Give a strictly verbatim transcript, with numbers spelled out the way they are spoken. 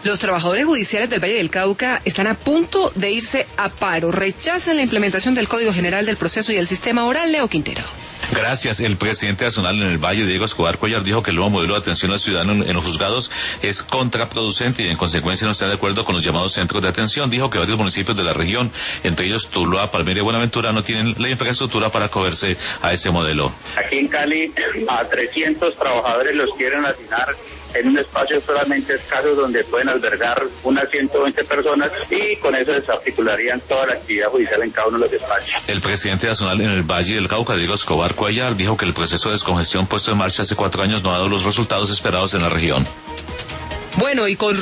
Los trabajadores judiciales del Valle del Cauca están a punto de irse a paro. Rechazan la implementación del Código General del Proceso y el sistema oral. Leo Quintero. Gracias. El presidente nacional en el Valle, Diego Escobar Cuellar, dijo que el nuevo modelo de atención al ciudadano en, en los juzgados es contraproducente y en consecuencia no está de acuerdo con los llamados centros de atención. Dijo que varios municipios de la región, entre ellos Tuluá, Palmira y Buenaventura, no tienen la infraestructura para acogerse a ese modelo. Aquí en Cali a trescientos trabajadores los quieren asignar en un espacio solamente escaso donde pueden albergar unas ciento veinte personas y con eso desarticularían toda la actividad judicial en cada uno de los espacios. El presidente nacional en el Valle del Cauca, Diego Escobar Cuellar, dijo que el proceso de descongestión puesto en marcha hace cuatro años no ha dado los resultados esperados en la región. Bueno, y con